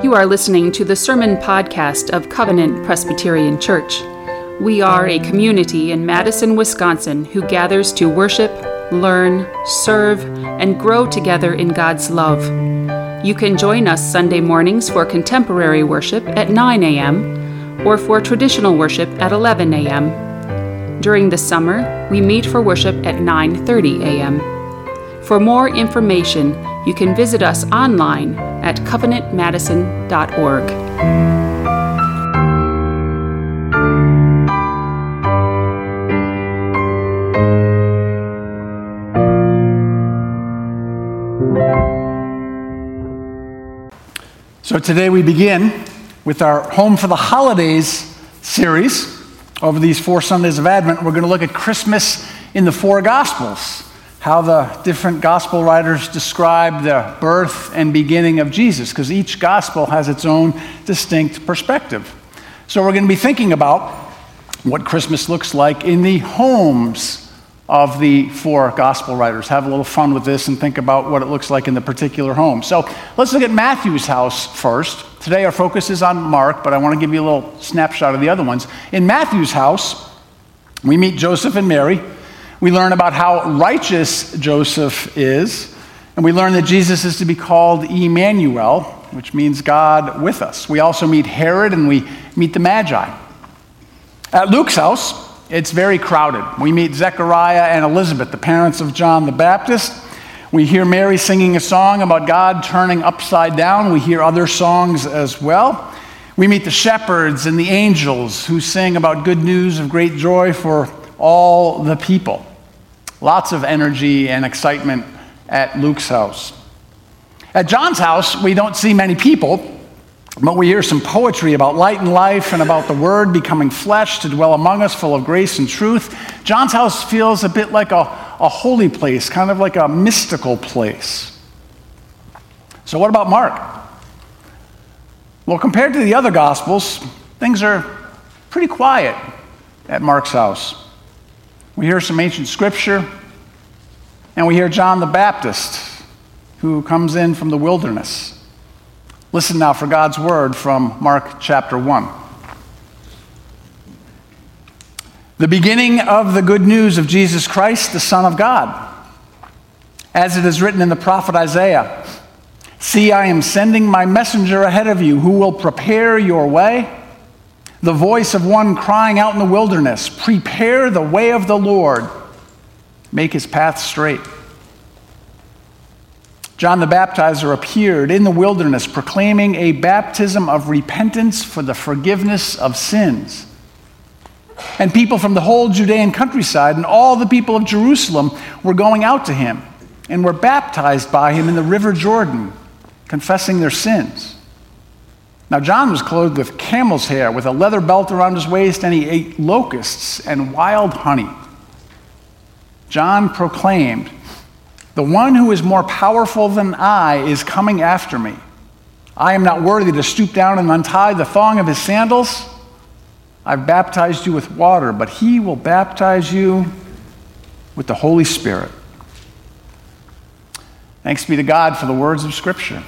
You are listening to the sermon podcast of Covenant Presbyterian Church. We are a community in Madison, Wisconsin who gathers to worship, learn, serve, and grow together in God's love. You can join us Sunday mornings for contemporary worship at 9 a.m. or for traditional worship at 11 a.m. During the summer, we meet for worship at 9:30 a.m. For more information, you can visit us online at covenantmadison.org. So today we begin with our Home for the Holidays series. Over these 4 Sundays of Advent, we're going to look at Christmas in the 4 Gospels, how the different gospel writers describe the birth and beginning of Jesus, because each gospel has its own distinct perspective. So we're going to be thinking about what Christmas looks like in the homes of the 4 gospel writers. Have a little fun with this and think about what it looks like in the particular home. So let's look at Matthew's house first. Today our focus is on Mark, but I want to give you a little snapshot of the other ones. In Matthew's house, we meet Joseph and Mary. We learn about how righteous Joseph is, and we learn that Jesus is to be called Emmanuel, which means God with us. We also meet Herod and we meet the Magi. At Luke's house, it's very crowded. We meet Zechariah and Elizabeth, the parents of John the Baptist. We hear Mary singing a song about God turning upside down. We hear other songs as well. We meet the shepherds and the angels who sing about good news of great joy for all the people. Lots of energy and excitement at Luke's house. At John's house, we don't see many people, but we hear some poetry about light and life and about the Word becoming flesh to dwell among us, full of grace and truth. John's house feels a bit like a holy place, kind of like a mystical place. So what about Mark? Well, compared to the other Gospels, things are pretty quiet at Mark's house. We hear some ancient scripture, and we hear John the Baptist, who comes in from the wilderness. Listen now for God's word from Mark chapter 1. The beginning of the good news of Jesus Christ, the Son of God. As it is written in the prophet Isaiah, "See, I am sending my messenger ahead of you who will prepare your way. The voice of one crying out in the wilderness, prepare the way of the Lord, make his path straight." John the Baptizer appeared in the wilderness proclaiming a baptism of repentance for the forgiveness of sins. And people from the whole Judean countryside and all the people of Jerusalem were going out to him and were baptized by him in the river Jordan, confessing their sins. Now John was clothed with camel's hair, with a leather belt around his waist, and he ate locusts and wild honey. John proclaimed, "The one who is more powerful than I is coming after me. I am not worthy to stoop down and untie the thong of his sandals. I've baptized you with water, but he will baptize you with the Holy Spirit." Thanks be to God for the words of Scripture.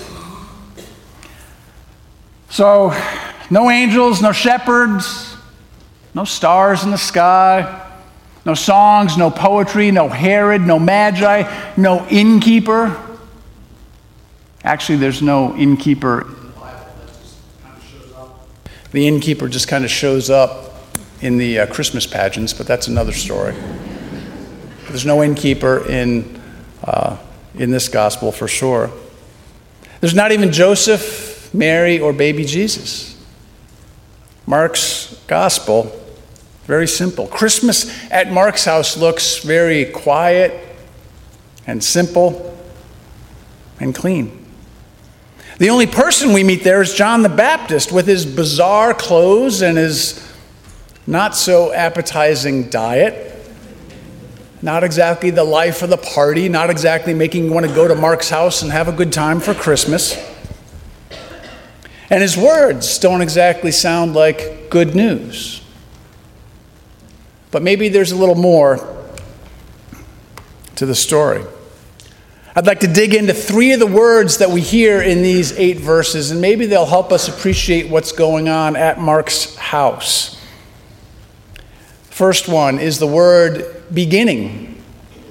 So, no angels, no shepherds, no stars in the sky, no songs, no poetry, no Herod, no Magi, no innkeeper. Actually, there's no innkeeper in the Bible. That just kind of shows up. The innkeeper just kind of shows up in the Christmas pageants, but that's another story. There's no innkeeper in this gospel for sure. There's not even Joseph, Mary, or baby Jesus. Mark's gospel, very simple. Christmas at Mark's house looks very quiet and simple and clean. The only person we meet there is John the Baptist with his bizarre clothes and his not so appetizing diet. Not exactly the life of the party, not exactly making you want to go to Mark's house and have a good time for Christmas. And his words don't exactly sound like good news. But maybe there's a little more to the story. I'd like to dig into 3 of the words that we hear in these 8 verses, and maybe they'll help us appreciate what's going on at Mark's house. First one is the word beginning.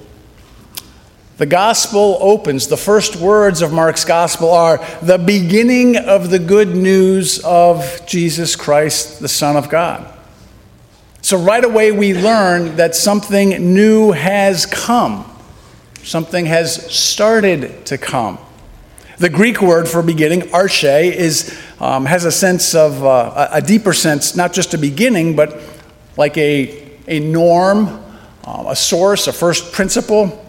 The gospel opens. The first words of Mark's gospel are the beginning of the good news of Jesus Christ, the Son of God. So right away we learn that something new has come. Something has started to come. The Greek word for beginning, arche, has a sense of a deeper sense, not just a beginning, but like a norm, a source, a first principle.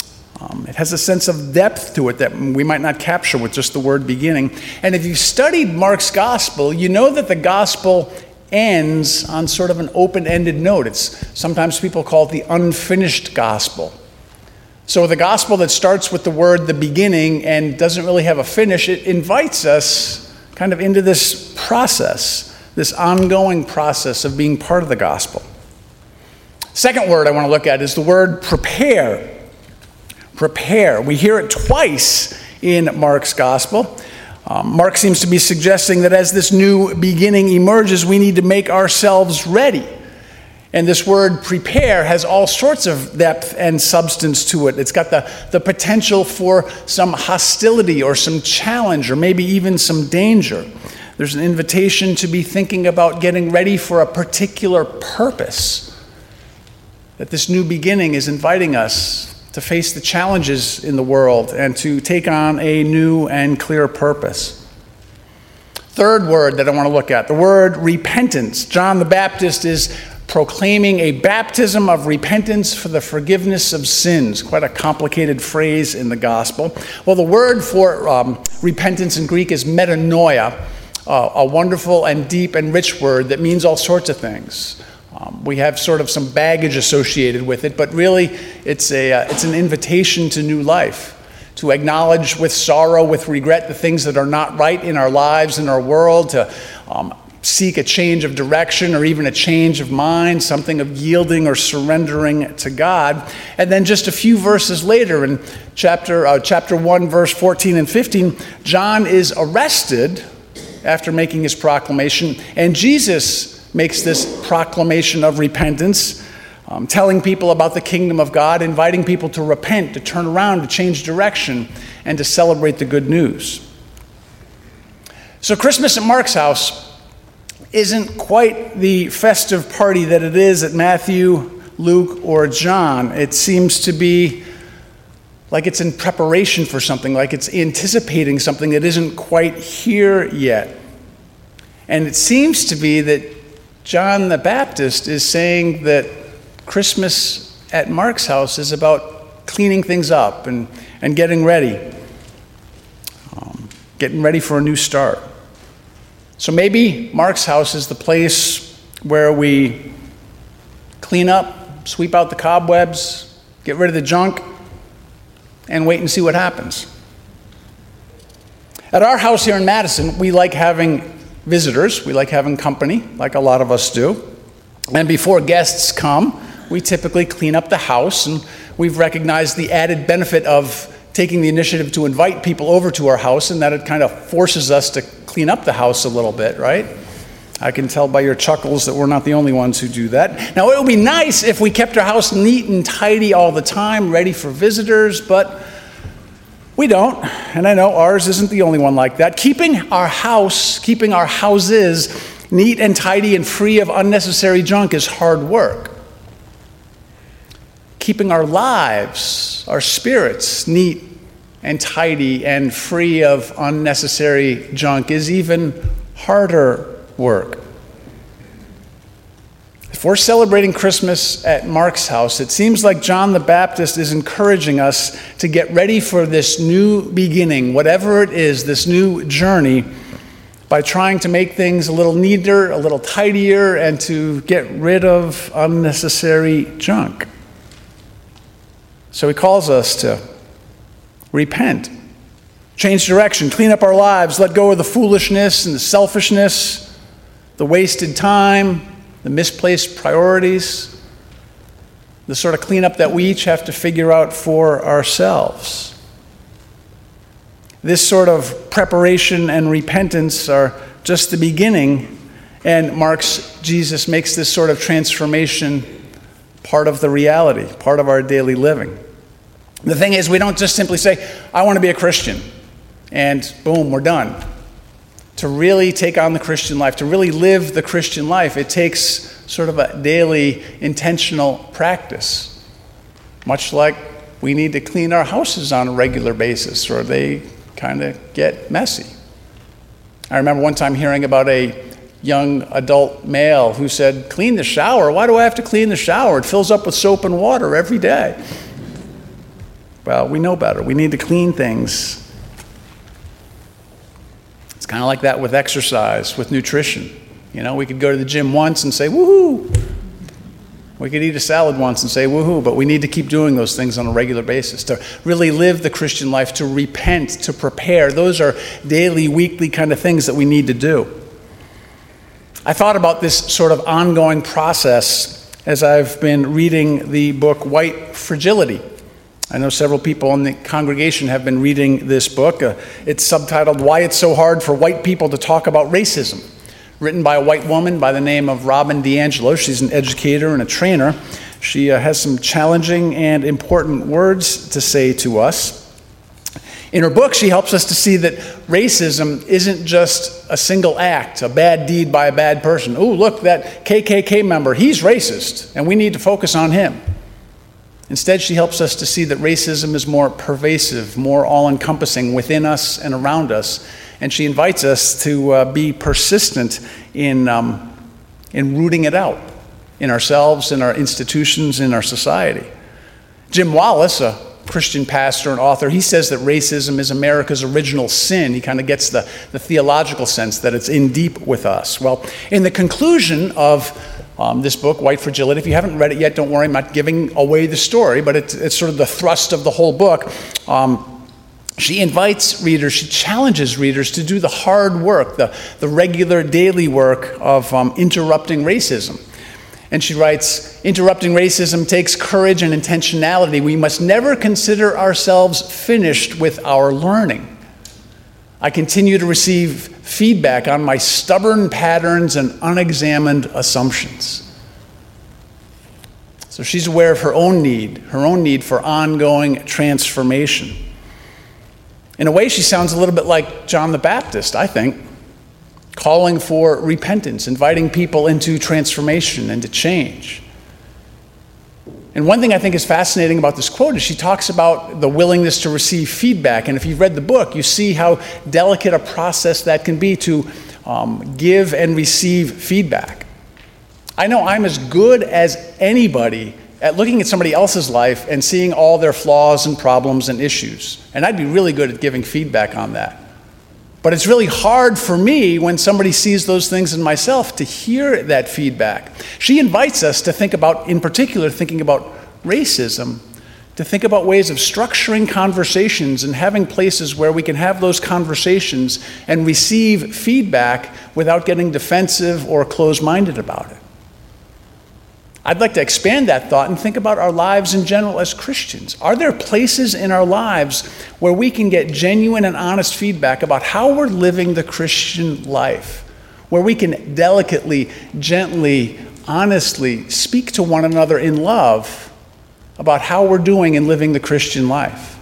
It has a sense of depth to it that we might not capture with just the word beginning. And if you've studied Mark's gospel, you know that the gospel ends on sort of an open-ended note. It's sometimes people call it the unfinished gospel. So the gospel that starts with the word the beginning and doesn't really have a finish, it invites us kind of into this process, this ongoing process of being part of the gospel. Second word I want to look at is the word prepare. Prepare. We hear it twice in Mark's gospel. Mark seems to be suggesting that as this new beginning emerges, we need to make ourselves ready. And this word prepare has all sorts of depth and substance to it. It's got the potential for some hostility or some challenge or maybe even some danger. There's an invitation to be thinking about getting ready for a particular purpose. That this new beginning is inviting us to face the challenges in the world and to take on a new and clear purpose. Third word that I want to look at, the word repentance. John the Baptist is proclaiming a baptism of repentance for the forgiveness of sins. Quite a complicated phrase in the gospel. Well, the word for repentance in Greek is metanoia, a wonderful and deep and rich word that means all sorts of things. We have sort of some baggage associated with it, but really it's an invitation to new life, to acknowledge with sorrow, with regret, the things that are not right in our lives, in our world, to seek a change of direction or even a change of mind, something of yielding or surrendering to God. And then just a few verses later in chapter 1, verse 14 and 15, John is arrested after making his proclamation, and Jesus makes this proclamation of repentance, telling people about the kingdom of God, inviting people to repent, to turn around, to change direction, and to celebrate the good news. So Christmas at Mark's house isn't quite the festive party that it is at Matthew, Luke, or John. It seems to be like it's in preparation for something, like it's anticipating something that isn't quite here yet. And it seems to be that John the Baptist is saying that Christmas at Mark's house is about cleaning things up and getting ready for a new start. So maybe Mark's house is the place where we clean up, sweep out the cobwebs, get rid of the junk, and wait and see what happens. At our house here in Madison, we like having visitors. We like having company, like a lot of us do. And before guests come, we typically clean up the house, and we've recognized the added benefit of taking the initiative to invite people over to our house, and that it kind of forces us to clean up the house a little bit, right? I can tell by your chuckles that we're not the only ones who do that. Now, it would be nice if we kept our house neat and tidy all the time, ready for visitors, but we don't, and I know ours isn't the only one like that. Keeping our houses neat and tidy and free of unnecessary junk is hard work. Keeping our lives, our spirits, neat and tidy and free of unnecessary junk is even harder work. If we're celebrating Christmas at Mark's house, it seems like John the Baptist is encouraging us to get ready for this new beginning, whatever it is, this new journey, by trying to make things a little neater, a little tidier, and to get rid of unnecessary junk. So he calls us to repent, change direction, clean up our lives, let go of the foolishness and the selfishness, the wasted time, the misplaced priorities, the sort of cleanup that we each have to figure out for ourselves. this sort of preparation and repentance are just the beginning, and Jesus makes this sort of transformation part of the reality, part of our daily living. The thing is, we don't just simply say, I want to be a Christian, and boom, we're done. To really take on the Christian life, to really live the Christian life, it takes sort of a daily intentional practice. Much like we need to clean our houses on a regular basis, or they kind of get messy. I remember one time hearing about a young adult male who said, clean the shower? Why do I have to clean the shower? It fills up with soap and water every day. Well, we know better. We need to clean things. It's kind of like that with exercise, with nutrition. You know, we could go to the gym once and say, woohoo. We could eat a salad once and say, woohoo, but we need to keep doing those things on a regular basis to really live the Christian life, to repent, to prepare. Those are daily, weekly kind of things that we need to do. I thought about this sort of ongoing process as I've been reading the book White Fragility. I know several people in the congregation have been reading this book. It's subtitled Why It's So Hard for White People to Talk About Racism, written by a white woman by the name of Robin DiAngelo. She's an educator and a trainer. She has some challenging and important words to say to us. In her book, she helps us to see that racism isn't just a single act, a bad deed by a bad person. Oh, look, that KKK member, he's racist, and we need to focus on him. Instead, she helps us to see that racism is more pervasive, more all-encompassing within us and around us. And she invites us to be persistent in rooting it out in ourselves, in our institutions, in our society. Jim Wallace, a Christian pastor and author, he says that racism is America's original sin. He kind of gets the theological sense that it's in deep with us. Well, in the conclusion of this book, White Fragility, if you haven't read it yet, don't worry, I'm not giving away the story, but it's sort of the thrust of the whole book. She invites readers, she challenges readers to do the hard work, the regular daily work of interrupting racism. And she writes, interrupting racism takes courage and intentionality. We must never consider ourselves finished with our learning. I continue to receive feedback on my stubborn patterns and unexamined assumptions. So she's aware of her own need for ongoing transformation. In a way, she sounds a little bit like John the Baptist, I think, calling for repentance, inviting people into transformation and to change. And one thing I think is fascinating about this quote is she talks about the willingness to receive feedback. And if you've read the book, you see how delicate a process that can be to give and receive feedback. I know I'm as good as anybody at looking at somebody else's life and seeing all their flaws and problems and issues. And I'd be really good at giving feedback on that. But it's really hard for me when somebody sees those things in myself to hear that feedback. She invites us to think about, in particular, thinking about racism, to think about ways of structuring conversations and having places where we can have those conversations and receive feedback without getting defensive or closed-minded about it. I'd like to expand that thought and think about our lives in general as Christians. Are there places in our lives where we can get genuine and honest feedback about how we're living the Christian life? Where we can delicately, gently, honestly speak to one another in love about how we're doing in living the Christian life?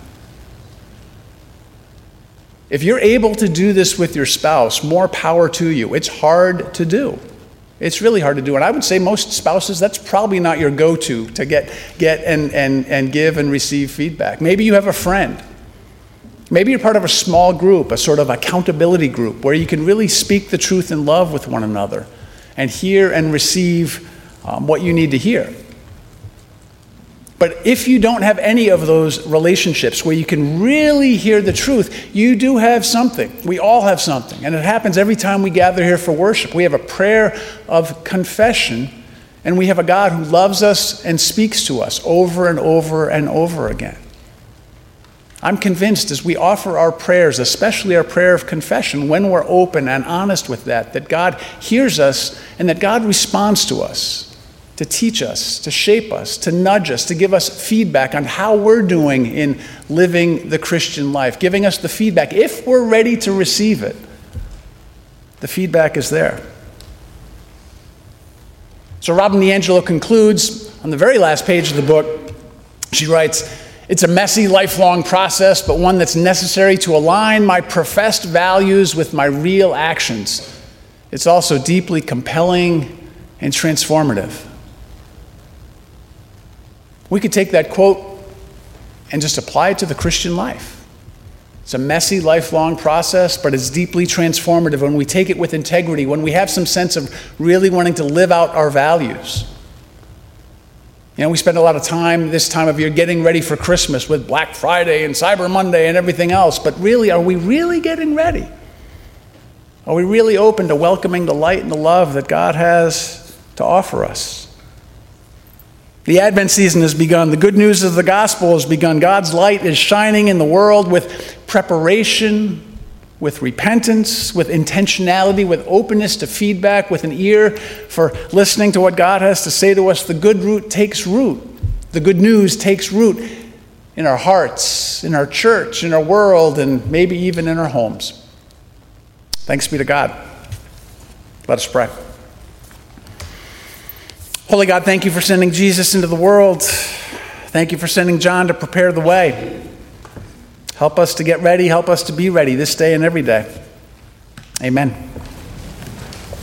If you're able to do this with your spouse, more power to you. It's hard to do. It's really hard to do. And I would say most spouses, that's probably not your go-to to get and give and receive feedback. Maybe you have a friend. Maybe you're part of a small group, a sort of accountability group, where you can really speak the truth in love with one another and hear and receive what you need to hear. But if you don't have any of those relationships where you can really hear the truth, you do have something. We all have something. And it happens every time we gather here for worship. We have a prayer of confession, and we have a God who loves us and speaks to us over and over and over again. I'm convinced as we offer our prayers, especially our prayer of confession, when we're open and honest with that God hears us and that God responds to us. to teach us, to shape us, to nudge us, to give us feedback on how we're doing in living the Christian life, giving us the feedback. If we're ready to receive it, the feedback is there. So Robin DiAngelo concludes on the very last page of the book. She writes, "It's a messy, lifelong process, but one that's necessary to align my professed values with my real actions. It's also deeply compelling and transformative." We could take that quote and just apply it to the Christian life. It's a messy, lifelong process, but it's deeply transformative when we take it with integrity, when we have some sense of really wanting to live out our values. You know, we spend a lot of time this time of year getting ready for Christmas with Black Friday and Cyber Monday and everything else, but really, are we really getting ready? Are we really open to welcoming the light and the love that God has to offer us? The Advent season has begun. The good news of the gospel has begun. God's light is shining in the world with preparation, with repentance, with intentionality, with openness to feedback, with an ear for listening to what God has to say to us. The good root takes root. The good news takes root in our hearts, in our church, in our world, and maybe even in our homes. Thanks be to God. Let us pray. Holy God, thank you for sending Jesus into the world. Thank you for sending John to prepare the way. Help us to get ready. Help us to be ready this day and every day. Amen.